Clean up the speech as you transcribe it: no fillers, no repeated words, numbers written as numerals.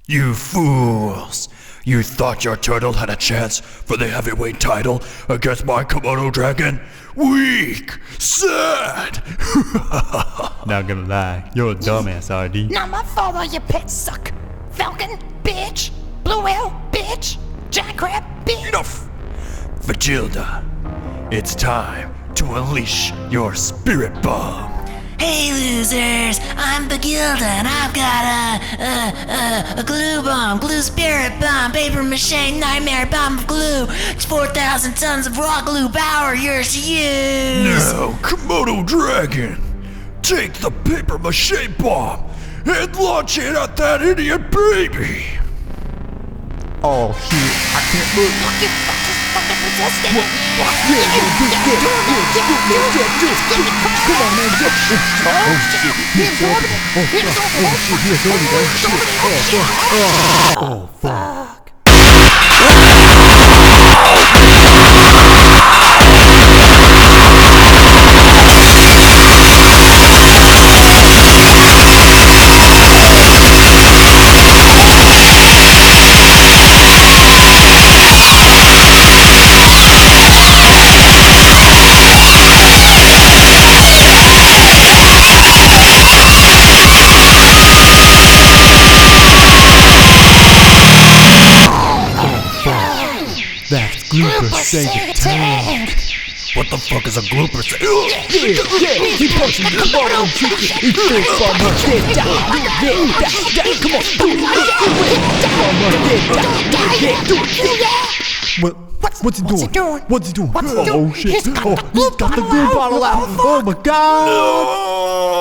You fools! You thought your turtle had a chance for the heavyweight title against my Komodo dragon? Weak! Sad! Not gonna lie, you're a dumbass, RD. Now my father, you pet suck. Falcon, bitch. Blue whale, bitch. Giant crab, bitch. Enough! Vegilda, it's time to unleash your spirit bomb. Hey losers, I'm Bagilda and I've got a glue bomb, glue spirit bomb, paper mache nightmare bomb of glue. It's 4,000 tons of raw glue power, yours to use. Now, Komodo dragon, take the paper mache bomb and launch it at that idiot baby. Oh shit, I can't look. You fucking resistant. Come on, man, get shit. Oh shit, he's over there. Oh fuck. That's Glooper Sega Tank! What the fuck is a glooper? He punched me, come on, I'll kick it! He fist bomb her, get down, come on, What's he doing? What's he doing? Oh shit! Oh, he's got the glue bottle out! Oh my god! No!